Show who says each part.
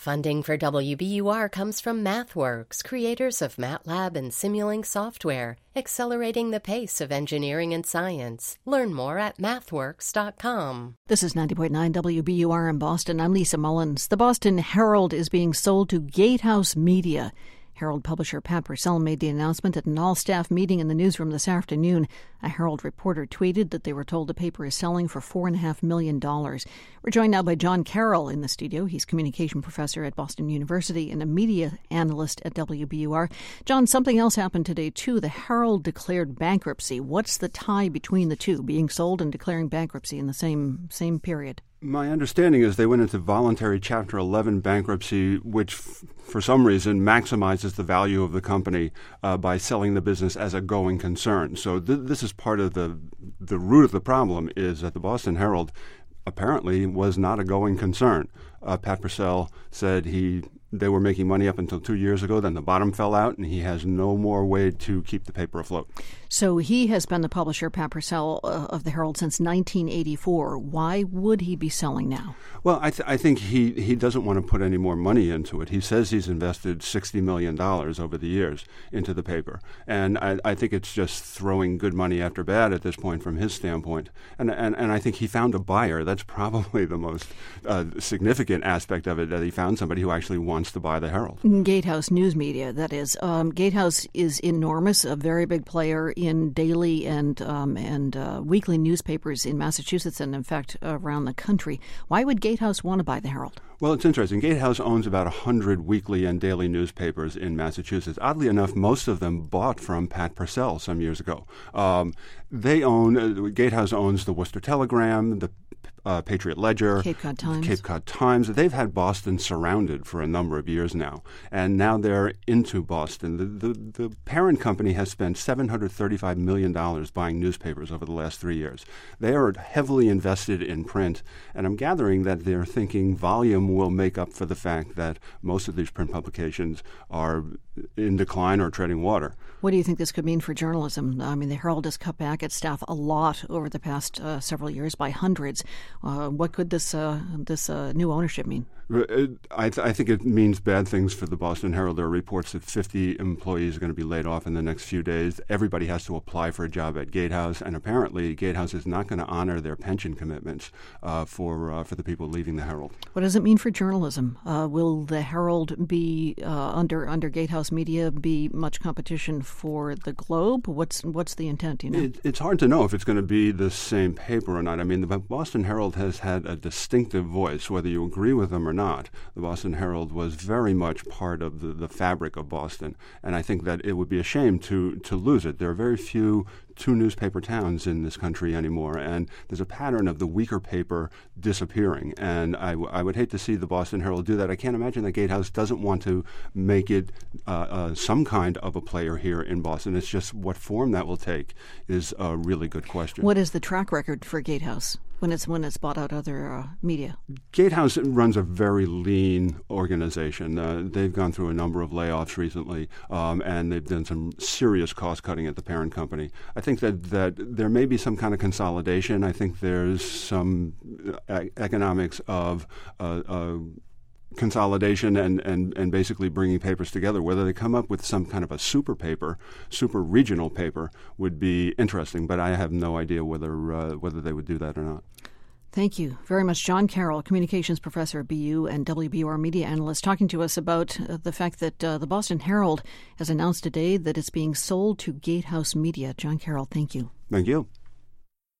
Speaker 1: Funding for WBUR comes from MathWorks, creators of MATLAB and Simulink software, accelerating the pace of engineering and science. Learn more at mathworks.com.
Speaker 2: This is 90.9 WBUR in Boston. I'm Lisa Mullins. The Boston Herald is being sold to Gatehouse Media. Herald publisher Pat Purcell made the announcement at an all-staff meeting in the newsroom this afternoon. A Herald reporter tweeted that they were told the paper is selling for $4.5 million. We're joined now by John Carroll in the studio. He's communication professor at Boston University and a media analyst at WBUR. John, something else happened today, too. The Herald declared bankruptcy. What's the tie between the two, being sold and declaring bankruptcy in the same period?
Speaker 3: My understanding is they went into voluntary Chapter 11 bankruptcy, which for some reason maximizes the value of the company by selling the business as a going concern. So this is part of the root of the problem, is that the Boston Herald apparently was not a going concern. Pat Purcell said they were making money up until 2 years ago, then the bottom fell out, and he has no more way to keep the paper afloat.
Speaker 2: So he has been the publisher, Pat Purcell, of the Herald since 1984. Why would he be selling now?
Speaker 3: Well, I think he doesn't want to put any more money into it. He says he's invested $60 million over the years into the paper. And I think it's just throwing good money after bad at this point from his standpoint. And I think he found a buyer. That's probably the most significant aspect of it, that he found somebody who actually wants to buy the Herald.
Speaker 2: Gatehouse News Media, that is. Gatehouse is enormous, a very big player in daily and weekly newspapers in Massachusetts and, in fact, around the country. Why would Gatehouse want to buy the Herald?
Speaker 3: Well, it's interesting. Gatehouse owns about 100 weekly and daily newspapers in Massachusetts. Oddly enough, most of them bought from Pat Purcell some years ago. Gatehouse owns the Worcester Telegram, the Patriot Ledger,
Speaker 2: Cape Cod
Speaker 3: Times. They've had Boston surrounded for a number of years now, and now they're into Boston. The parent company has spent $735 million buying newspapers over the last 3 years. They are heavily invested in print, and I'm gathering that they're thinking volume will make up for the fact that most of these print publications are in decline or treading water.
Speaker 2: What do you think this could mean for journalism? I mean, the Herald has cut back its staff a lot over the past several years, by hundreds. What could this new ownership mean?
Speaker 3: I think it means bad things for the Boston Herald. There are reports that 50 employees are going to be laid off in the next few days. Everybody has to apply for a job at Gatehouse, and apparently Gatehouse is not going to honor their pension commitments for the people leaving the Herald.
Speaker 2: What does it mean for journalism? Will the Herald be under Gatehouse Media be much competition for the Globe? What's the intent?
Speaker 3: It's hard to know if it's going to be the same paper or not. I mean, the Boston Herald has had a distinctive voice, whether you agree with them or not. The Boston Herald was very much part of the fabric of Boston, and I think that it would be a shame to lose it. There are very few two-newspaper towns in this country anymore, and there's a pattern of the weaker paper disappearing, and I would hate to see the Boston Herald do that. I can't imagine that Gatehouse doesn't want to make it some kind of a player here in Boston. It's just what form that will take is a really good question.
Speaker 2: What is the track record for Gatehouse when it's bought out other media?
Speaker 3: Gatehouse runs a very lean organization. They've gone through a number of layoffs recently, and they've done some serious cost cutting at the parent company. I think that there may be some kind of consolidation. I think there's some economics of consolidation and basically bringing papers together. Whether they come up with some kind of a super regional paper would be interesting, but I have no idea whether they would do that or not.
Speaker 2: Thank you very much, John Carroll, communications professor at BU and WBUR media analyst, talking to us about the fact that the Boston Herald has announced today that it's being sold to Gatehouse Media. John Carroll, thank you.
Speaker 3: Thank you.